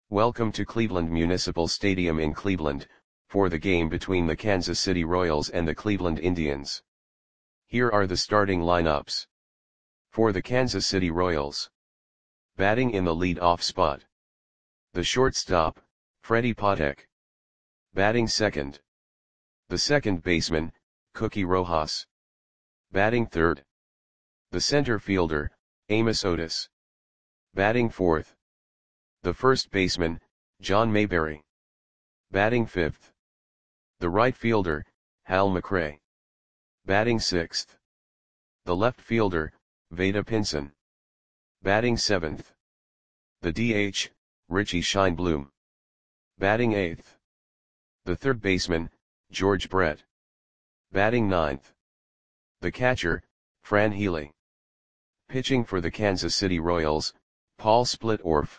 Welcome to Cleveland Municipal Stadium in Cleveland, for the game between the Kansas City Royals and the Cleveland Indians. Here are the starting lineups. For the Kansas City Royals. Batting in the lead-off spot. The shortstop, Freddie Patek. Batting second. The second baseman, Cookie Rojas. Batting third. The center fielder, Amos Otis. Batting fourth. The first baseman, John Mayberry. Batting fifth. The right fielder, Hal McRae. Batting sixth. The left fielder, Vada Pinson. Batting seventh. The DH, Richie Scheinblum. Batting eighth. The third baseman, George Brett. Batting ninth. The catcher, Fran Healy. Pitching for the Kansas City Royals, Paul Splitorf.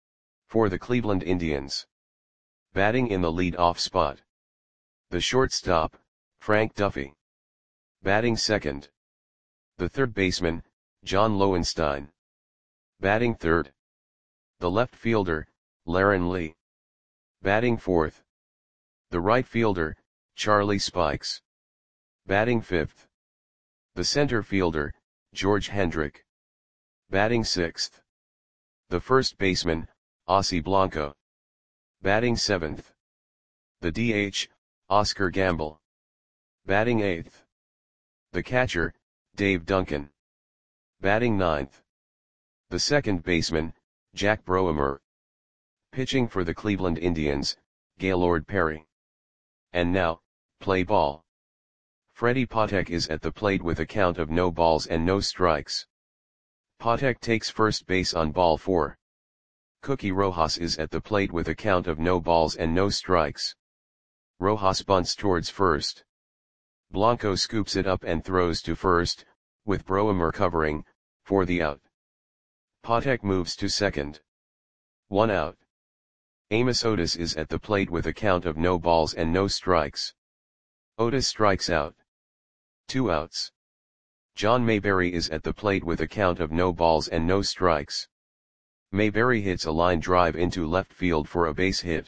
For the Cleveland Indians. Batting in the lead-off spot. The shortstop, Frank Duffy. Batting second. The third baseman, John Lowenstein. Batting third. The left fielder, Laren Lee. Batting fourth. The right fielder, Charlie Spikes. Batting fifth. The center fielder, George Hendrick. Batting sixth. The first baseman, Ossie Blanco. Batting seventh. The DH, Oscar Gamble. Batting eighth. The catcher, Dave Duncan. Batting ninth. The second baseman, Jack Broemer. Pitching for the Cleveland Indians, Gaylord Perry. And now, play ball. Freddie Patek is at the plate with a count of no balls and no strikes. Patek takes first base on ball 4. Cookie Rojas is at the plate with a count of no balls and no strikes. Rojas bunts towards first. Blanco scoops it up and throws to first, with Broemer covering, for the out. Patek moves to second. 1 out. Amos Otis is at the plate with a count of no balls and no strikes. Otis strikes out. 2 outs. John Mayberry is at the plate with a count of no balls and no strikes. Mayberry hits a line drive into left field for a base hit.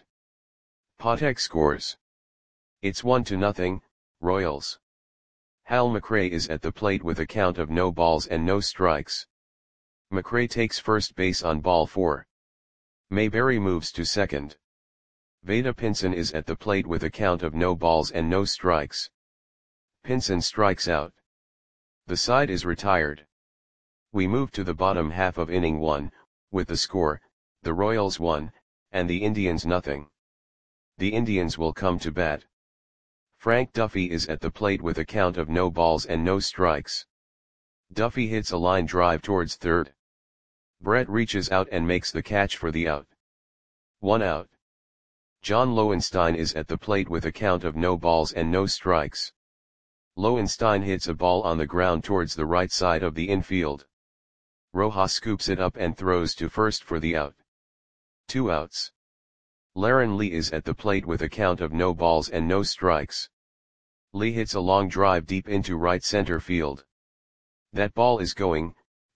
Patek scores. It's 1-0, Royals. Hal McRae is at the plate with a count of no balls and no strikes. McRae takes first base on ball 4. Mayberry moves to second. Vada Pinson is at the plate with a count of no balls and no strikes. Pinson strikes out. The side is retired. We move to the bottom half of inning 1, with the score, the Royals 1, and the Indians 0. The Indians will come to bat. Frank Duffy is at the plate with a count of no balls and no strikes. Duffy hits a line drive towards third. Brett reaches out and makes the catch for the out. 1 out. John Lowenstein is at the plate with a count of no balls and no strikes. Lowenstein hits a ball on the ground towards the right side of the infield. Rojas scoops it up and throws to first for the out. 2 outs. Laren Lee is at the plate with a count of no balls and no strikes. Lee hits a long drive deep into right center field. That ball is gone.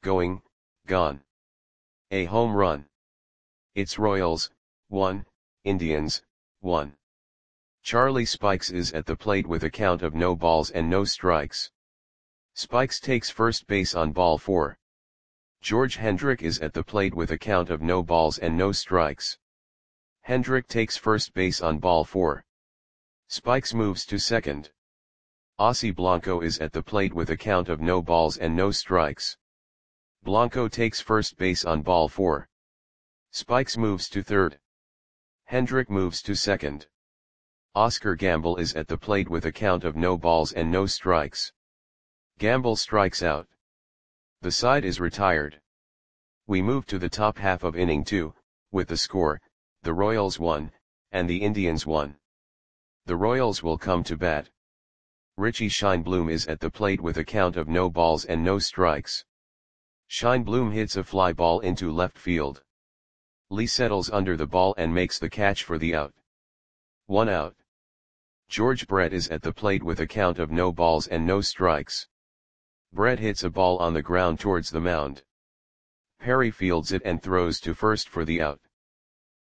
A home run. It's Royals, 1, Indians, 1. Charlie Spikes is at the plate with a count of no balls and no strikes. Spikes takes first base on ball 4. George Hendrick is at the plate with a count of no balls and no strikes. Hendrick takes first base on ball 4. Spikes moves to second. Ossie Blanco is at the plate with a count of no balls and no strikes. Blanco takes first base on ball 4. Spikes moves to third. Hendrick moves to second. Oscar Gamble is at the plate with a count of no balls and no strikes. Gamble strikes out. The side is retired. We move to the top half of inning 2, with the score, the Royals 1, and the Indians 1. The Royals will come to bat. Richie Scheinblum is at the plate with a count of no balls and no strikes. Scheinblum hits a fly ball into left field. Lee settles under the ball and makes the catch for the out. 1 out. George Brett is at the plate with a count of no balls and no strikes. Brett hits a ball on the ground towards the mound. Perry fields it and throws to first for the out.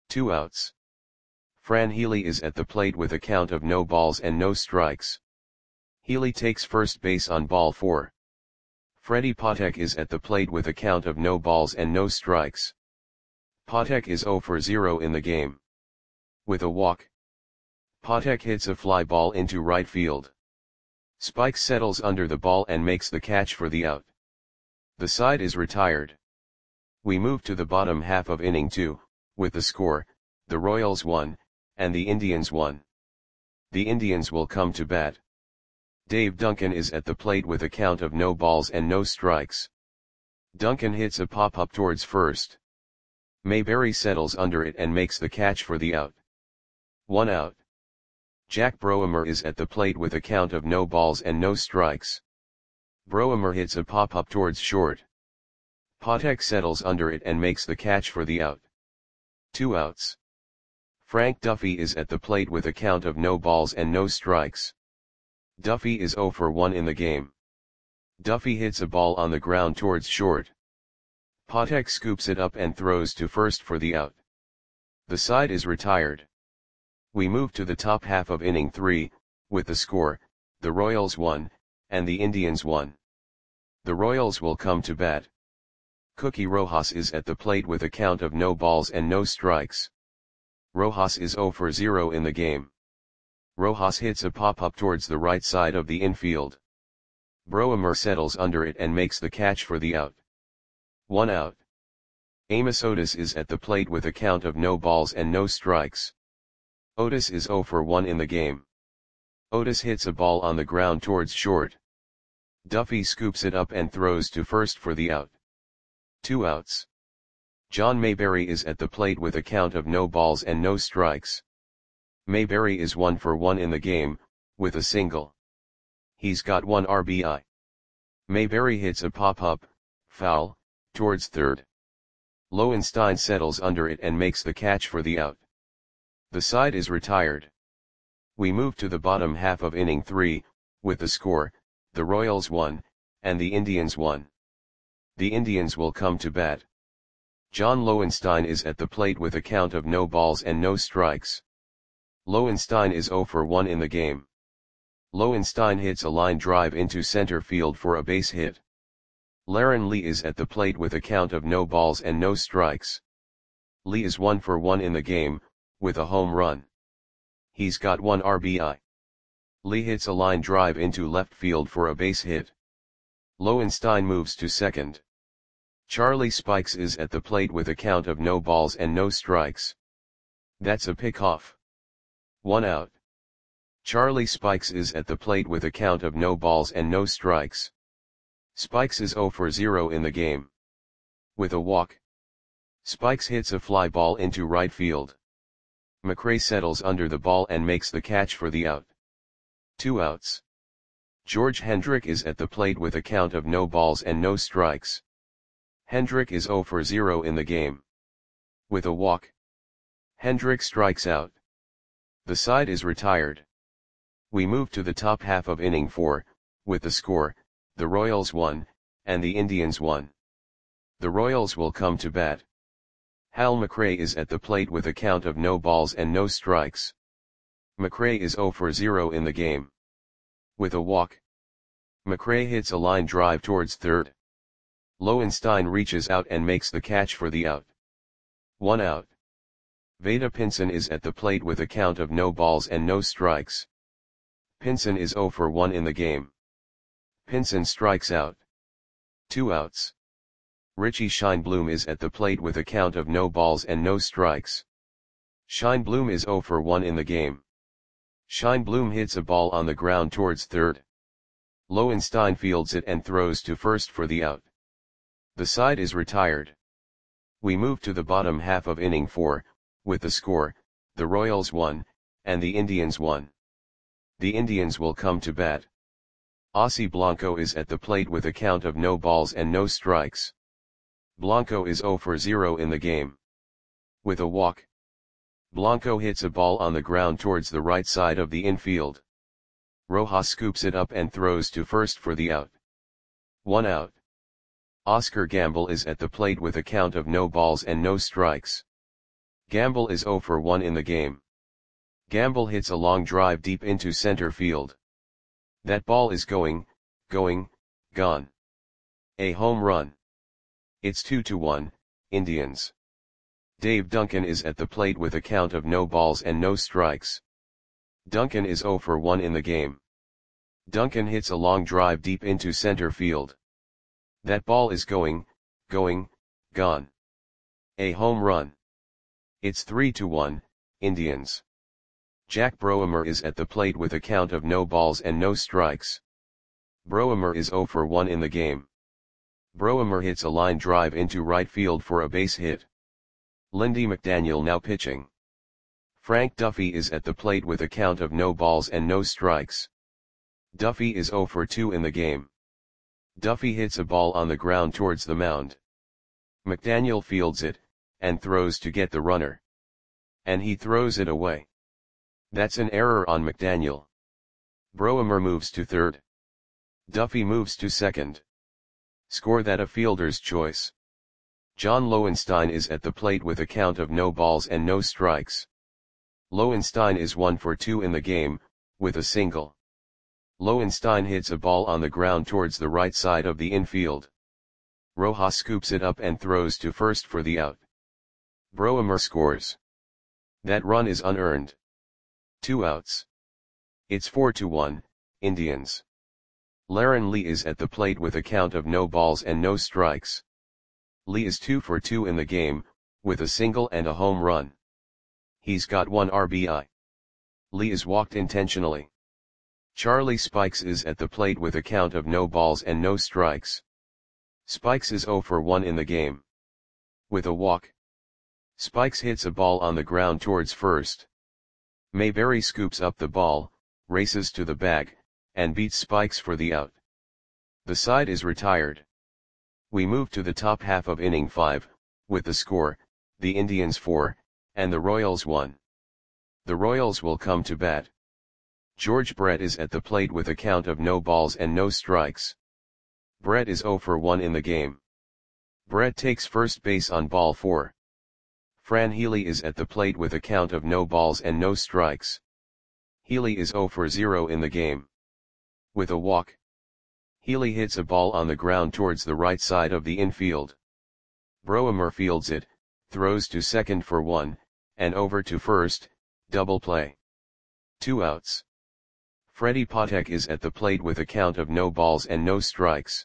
2 outs. Fran Healy is at the plate with a count of no balls and no strikes. Healy takes first base on ball 4. Freddie Patek is at the plate with a count of no balls and no strikes. Patek is 0 for 0 in the game. With a walk, Patek hits a fly ball into right field. Spikes settles under the ball and makes the catch for the out. The side is retired. We move to the bottom half of inning 2, with the score, the Royals 1, and the Indians 1. The Indians will come to bat. Dave Duncan is at the plate with a count of no balls and no strikes. Duncan hits a pop-up towards first. Mayberry settles under it and makes the catch for the out. 1 out. Jack Broemer is at the plate with a count of no balls and no strikes. Broemer hits a pop-up towards short. Patek settles under it and makes the catch for the out. 2 outs. Frank Duffy is at the plate with a count of no balls and no strikes. Duffy is 0 for 1 in the game. Duffy hits a ball on the ground towards short. Patek scoops it up and throws to first for the out. The side is retired. We move to the top half of inning 3, with the score, the Royals 1, and the Indians 1. The Royals will come to bat. Cookie Rojas is at the plate with a count of no balls and no strikes. Rojas is 0 for 0 in the game. Rojas hits a pop-up towards the right side of the infield. Broemer settles under it and makes the catch for the out. 1 out. Amos Otis is at the plate with a count of no balls and no strikes. Otis is 0 for 1 in the game. Otis hits a ball on the ground towards short. Duffy scoops it up and throws to first for the out. 2 outs. John Mayberry is at the plate with a count of no balls and no strikes. Mayberry is 1 for 1 in the game, with a single. He's got 1 RBI. Mayberry hits a pop-up, foul, towards third. Lowenstein settles under it and makes the catch for the out. The side is retired. We move to the bottom half of inning 3, with the score, the Royals 1, and the Indians 1. The Indians will come to bat. John Lowenstein is at the plate with a count of no balls and no strikes. Lowenstein is 0 for 1 in the game. Lowenstein hits a line drive into center field for a base hit. Laren Lee is at the plate with a count of no balls and no strikes. Lee is 1 for 1 in the game, with a home run. He's got 1 RBI. Lee hits a line drive into left field for a base hit. Lowenstein moves to second. Charlie Spikes is at the plate with a count of no balls and no strikes. That's a pickoff. 1 out. Charlie Spikes is at the plate with a count of no balls and no strikes. Spikes is 0 for 0 in the game. With a walk, Spikes hits a fly ball into right field. McRae settles under the ball and makes the catch for the out. 2 outs. George Hendrick is at the plate with a count of no balls and no strikes. Hendrick is 0 for 0 in the game. With a walk, Hendrick strikes out. The side is retired. We move to the top half of inning 4, with the score, the Royals 1, and the Indians 1. The Royals will come to bat. Hal McRae is at the plate with a count of no balls and no strikes. McRae is 0 for 0 in the game. With a walk, McRae hits a line drive towards third. Lowenstein reaches out and makes the catch for the out. 1 out. Vada Pinson is at the plate with a count of no balls and no strikes. Pinson is 0 for 1 in the game. Pinson strikes out. 2 outs. Richie Scheinblum is at the plate with a count of no balls and no strikes. Scheinblum is 0 for 1 in the game. Scheinblum hits a ball on the ground towards third. Lowenstein fields it and throws to first for the out. The side is retired. We move to the bottom half of inning 4, with the score, the Royals 1, and the Indians 1. The Indians will come to bat. Ossie Blanco is at the plate with a count of no balls and no strikes. Blanco is 0 for 0 in the game. With a walk, Blanco hits a ball on the ground towards the right side of the infield. Rojas scoops it up and throws to first for the out. 1 out. Oscar Gamble is at the plate with a count of no balls and no strikes. Gamble is 0 for 1 in the game. Gamble hits a long drive deep into center field. That ball is going, gone. A home run. It's 2-1, Indians. Dave Duncan is at the plate with a count of no balls and no strikes. Duncan is 0 for 1 in the game. Duncan hits a long drive deep into center field. That ball is going, gone. A home run. It's 3-1, Indians. Jack Broemer is at the plate with a count of no balls and no strikes. Broemer is 0 for 1 in the game. Broemer hits a line drive into right field for a base hit. Lindy McDaniel now pitching. Frank Duffy is at the plate with a count of no balls and no strikes. Duffy is 0 for 2 in the game. Duffy hits a ball on the ground towards the mound. McDaniel fields it, and throws to get the runner. And he throws it away. That's an error on McDaniel. Broemer moves to third. Duffy moves to second. Score that a fielder's choice. John Lowenstein is at the plate with a count of no balls and no strikes. Lowenstein is 1 for 2 in the game, with a single. Lowenstein hits a ball on the ground towards the right side of the infield. Rojas scoops it up and throws to first for the out. Broemer scores. That run is unearned. 2 outs. It's 4-1, Indians. Laren Lee is at the plate with a count of no balls and no strikes. Lee is 2 for 2 in the game, with a single and a home run. He's got 1 RBI. Lee is walked intentionally. Charlie Spikes is at the plate with a count of no balls and no strikes. Spikes is 0 for 1 in the game. With a walk. Spikes hits a ball on the ground towards first. Mayberry scoops up the ball, races to the bag, and beats Spikes for the out. The side is retired. We move to the top half of inning 5, with the score, the Indians 4, and the Royals 1. The Royals will come to bat. George Brett is at the plate with a count of no balls and no strikes. Brett is 0 for 1 in the game. Brett takes first base on ball 4. Fran Healy is at the plate with a count of no balls and no strikes. Healy is 0 for 0 in the game. With a walk. Healy hits a ball on the ground towards the right side of the infield. Broemer fields it, throws to second for 1, and over to first, double play. 2 outs. Freddie Patek is at the plate with a count of no balls and no strikes.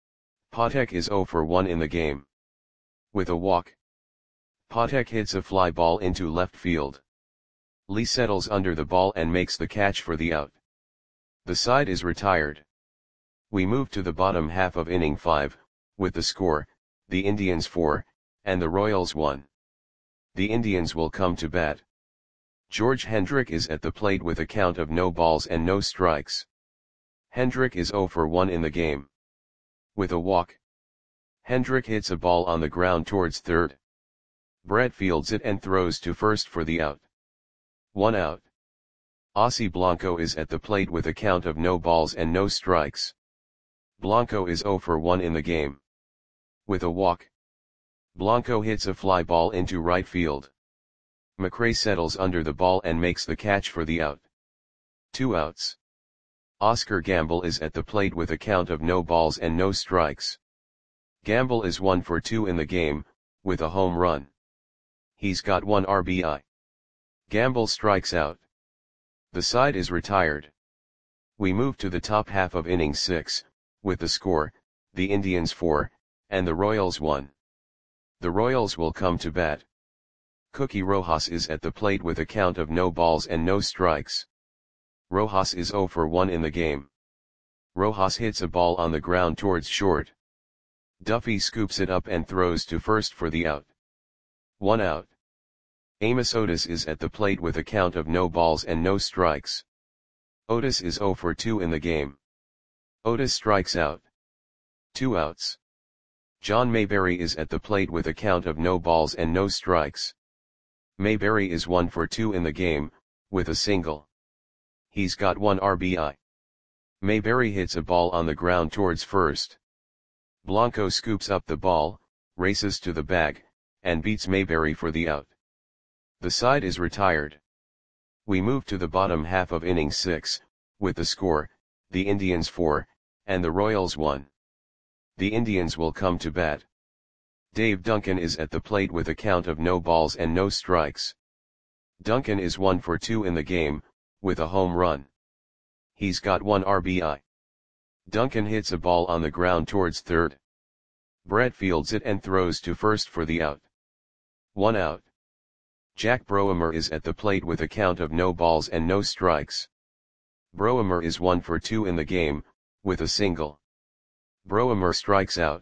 Patek is 0 for 1 in the game. With a walk. Patek hits a fly ball into left field. Lee settles under the ball and makes the catch for the out. The side is retired. We move to the bottom half of inning 5, with the score, the Indians 4, and the Royals 1. The Indians will come to bat. George Hendrick is at the plate with a count of no balls and no strikes. Hendrick is 0 for 1 in the game. With a walk. Hendrick hits a ball on the ground towards third. Brett fields it and throws to first for the out. 1 out. Ossie Blanco is at the plate with a count of no balls and no strikes. Blanco is 0 for 1 in the game. With a walk. Blanco hits a fly ball into right field. McRae settles under the ball and makes the catch for the out. 2 outs. Oscar Gamble is at the plate with a count of no balls and no strikes. Gamble is 1 for 2 in the game, with a home run. He's got 1 RBI. Gamble strikes out. The side is retired. We move to the top half of inning 6, with the score, the Indians 4, and the Royals 1. The Royals will come to bat. Cookie Rojas is at the plate with a count of no balls and no strikes. Rojas is 0 for 1 in the game. Rojas hits a ball on the ground towards short. Duffy scoops it up and throws to first for the out. 1 out. Amos Otis is at the plate with a count of no balls and no strikes. Otis is 0 for 2 in the game. Otis strikes out. 2 outs. John Mayberry is at the plate with a count of no balls and no strikes. Mayberry is 1 for 2 in the game, with a single. He's got 1 RBI. Mayberry hits a ball on the ground towards first. Blanco scoops up the ball, races to the bag, and beats Mayberry for the out. The side is retired. We move to the bottom half of inning 6, with the score, the Indians 4, and the Royals 1. The Indians will come to bat. Dave Duncan is at the plate with a count of no balls and no strikes. Duncan is 1 for 2 in the game, with a home run. He's got 1 RBI. Duncan hits a ball on the ground towards third. Brett fields it and throws to first for the out. 1 out. Jack Broemer is at the plate with a count of no balls and no strikes. Broemer is 1 for 2 in the game, with a single. Broemer strikes out.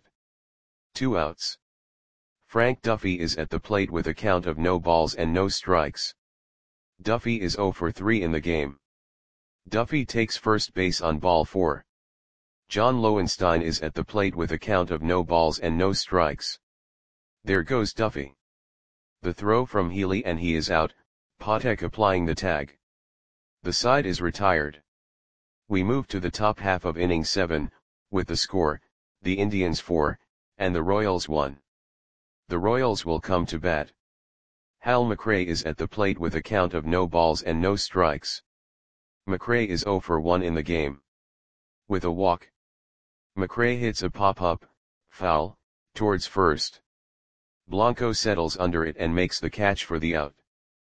2 outs. Frank Duffy is at the plate with a count of no balls and no strikes. Duffy is 0 for 3 in the game. Duffy takes first base on ball 4. John Lowenstein is at the plate with a count of no balls and no strikes. There goes Duffy. The throw from Healy and he is out, Patek applying the tag. The side is retired. We move to the top half of inning 7, with the score, the Indians 4, and the Royals 1. The Royals will come to bat. Hal McRae is at the plate with a count of no balls and no strikes. McRae is 0 for 1 in the game. With a walk. McRae hits a pop-up, foul, towards first. Blanco settles under it and makes the catch for the out.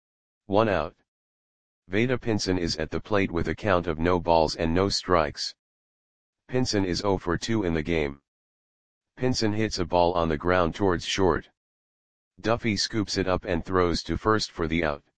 1 out. Vada Pinson is at the plate with a count of no balls and no strikes. Pinson is 0 for 2 in the game. Pinson hits a ball on the ground towards short. Duffy scoops it up and throws to first for the out.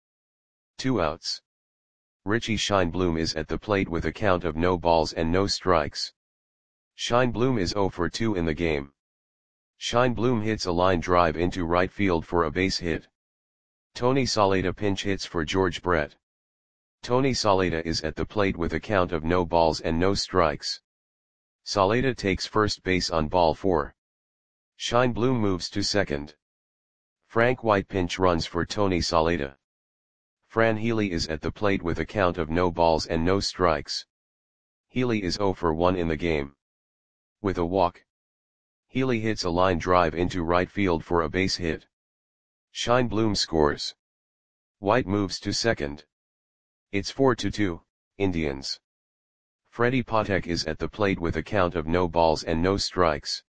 2 outs. Richie Scheinblum is at the plate with a count of no balls and no strikes. Scheinblum is 0 for 2 in the game. Scheinblum hits a line drive into right field for a base hit. Tony Saleta pinch hits for George Brett. Tony Saleta is at the plate with a count of no balls and no strikes. Saleta takes first base on ball 4. Scheinblum moves to second. Frank White pinch runs for Tony Saleta. Fran Healy is at the plate with a count of no balls and no strikes. Healy is 0 for 1 in the game. With a walk. Healy hits a line drive into right field for a base hit. Scheinblum scores. White moves to second. It's 4-2, Indians. Freddie Patek is at the plate with a count of no balls and no strikes.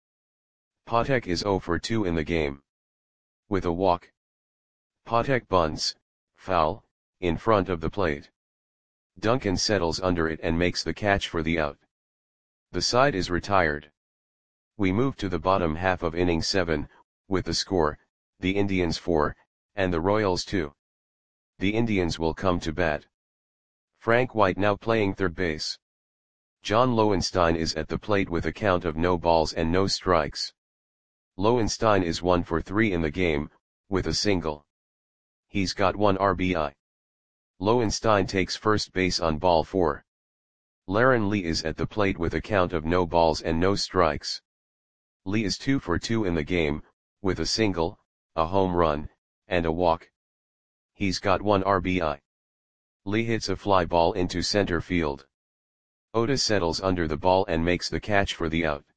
Patek is 0 for 2 in the game. With a walk. Patek bunts, foul, in front of the plate. Duncan settles under it and makes the catch for the out. The side is retired. We move to the bottom half of inning 7, with the score, the Indians 4, and the Royals 2. The Indians will come to bat. Frank White now playing third base. John Lowenstein is at the plate with a count of no balls and no strikes. Lowenstein is 1 for 3 in the game, with a single. He's got 1 RBI. Lowenstein takes first base on ball 4. Laren Lee is at the plate with a count of no balls and no strikes. Lee is 2 for 2 in the game, with a single, a home run, and a walk. He's got 1 RBI. Lee hits a fly ball into center field. Otis settles under the ball and makes the catch for the out.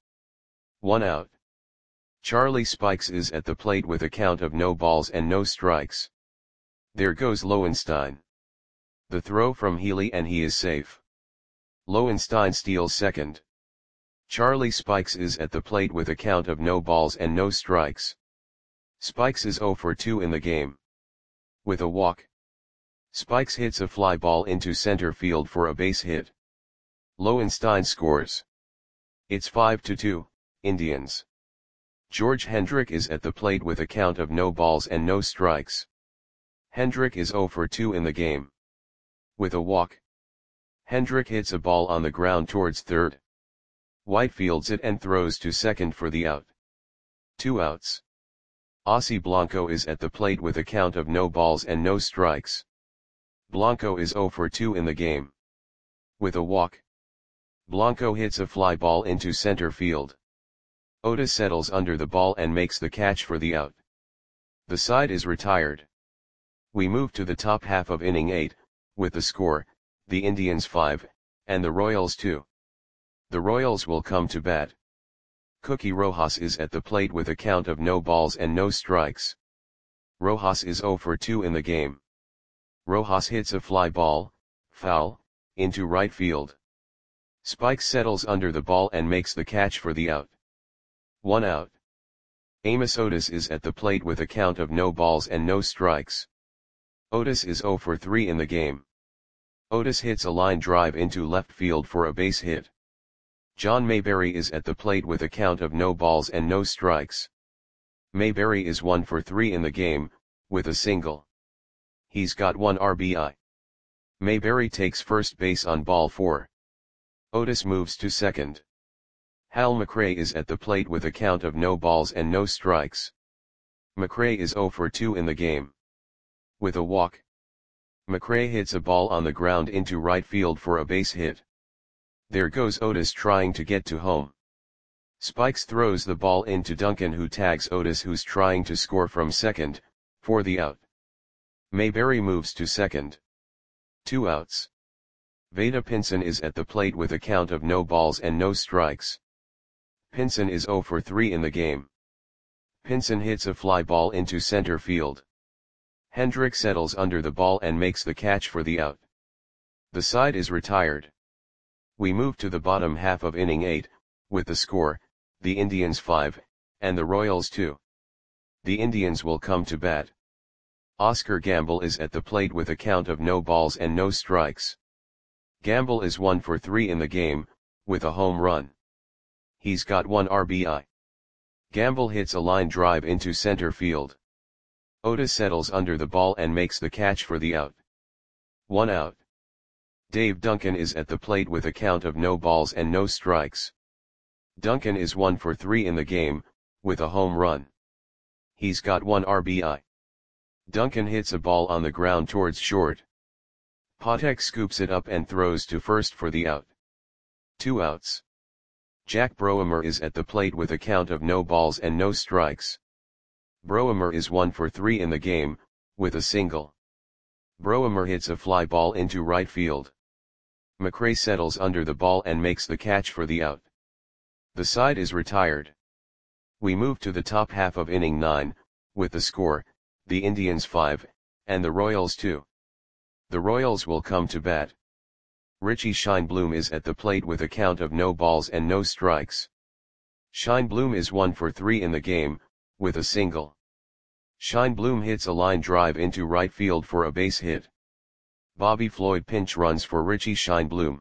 1 out. Charlie Spikes is at the plate with a count of no balls and no strikes. There goes Lowenstein. The throw from Healy and he is safe. Lowenstein steals second. Charlie Spikes is at the plate with a count of no balls and no strikes. Spikes is 0 for 2 in the game. With a walk. Spikes hits a fly ball into center field for a base hit. Lowenstein scores. It's 5-2, Indians. George Hendrick is at the plate with a count of no balls and no strikes. Hendrick is 0 for 2 in the game. With a walk. Hendrick hits a ball on the ground towards third. White fields it and throws to second for the out. 2 outs. Ossie Blanco is at the plate with a count of no balls and no strikes. Blanco is 0 for 2 in the game. With a walk. Blanco hits a fly ball into center field. Otis settles under the ball and makes the catch for the out. The side is retired. We move to the top half of inning 8, with the score, the Indians 5, and the Royals 2. The Royals will come to bat. Cookie Rojas is at the plate with a count of no balls and no strikes. Rojas is 0 for 2 in the game. Rojas hits a fly ball, foul, into right field. Spike settles under the ball and makes the catch for the out. 1 out. Amos Otis is at the plate with a count of no balls and no strikes. Otis is 0 for 3 in the game. Otis hits a line drive into left field for a base hit. John Mayberry is at the plate with a count of no balls and no strikes. Mayberry is 1 for 3 in the game, with a single. He's got 1 RBI. Mayberry takes first base on ball 4. Otis moves to second. Hal McRae is at the plate with a count of no balls and no strikes. McRae is 0 for 2 in the game. With a walk. McRae hits a ball on the ground into right field for a base hit. There goes Otis trying to get to home. Spikes throws the ball into Duncan, who tags Otis, who's trying to score from second, for the out. Mayberry moves to second. 2 outs. Vada Pinson is at the plate with a count of no balls and no strikes. Pinson is 0 for 3 in the game. Pinson hits a fly ball into center field. Hendrick settles under the ball and makes the catch for the out. The side is retired. We move to the bottom half of inning 8, with the score, the Indians 5, and the Royals 2. The Indians will come to bat. Oscar Gamble is at the plate with a count of no balls and no strikes. Gamble is 1 for 3 in the game, with a home run. He's got 1 RBI. Gamble hits a line drive into center field. Otis settles under the ball and makes the catch for the out. 1 out. Dave Duncan is at the plate with a count of no balls and no strikes. Duncan is 1 for 3 in the game, with a home run. He's got 1 RBI. Duncan hits a ball on the ground towards short. Patek scoops it up and throws to first for the out. 2 outs. Jack Broemer is at the plate with a count of no balls and no strikes. Broemer is 1 for 3 in the game, with a single. Broemer hits a fly ball into right field. McRae settles under the ball and makes the catch for the out. The side is retired. We move to the top half of inning 9, with the score, the Indians 5, and the Royals 2. The Royals will come to bat. Richie Scheinblum is at the plate with a count of no balls and no strikes. Scheinblum is 1 for 3 in the game, with a single. Scheinblum hits a line drive into right field for a base hit. Bobby Floyd pinch runs for Richie Scheinblum.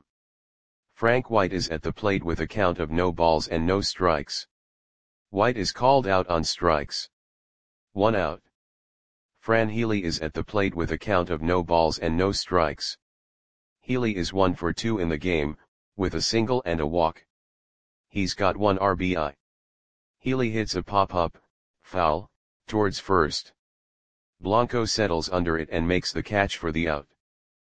Frank White is at the plate with a count of no balls and no strikes. White is called out on strikes. 1 out. Fran Healy is at the plate with a count of no balls and no strikes. Healy is 1 for 2 in the game, with a single and a walk. He's got 1 RBI. Healy hits a pop-up, foul, towards first. Blanco settles under it and makes the catch for the out.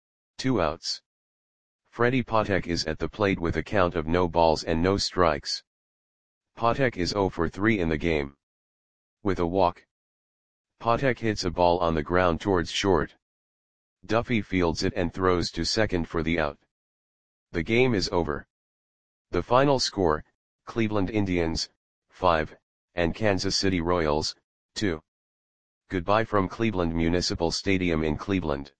2 outs. Freddie Patek is at the plate with a count of no balls and no strikes. Patek is 0 for 3 in the game. With a walk. Patek hits a ball on the ground towards short. Duffy fields it and throws to second for the out. The game is over. The final score, Cleveland Indians, 5, and Kansas City Royals, 2. Goodbye from Cleveland Municipal Stadium in Cleveland.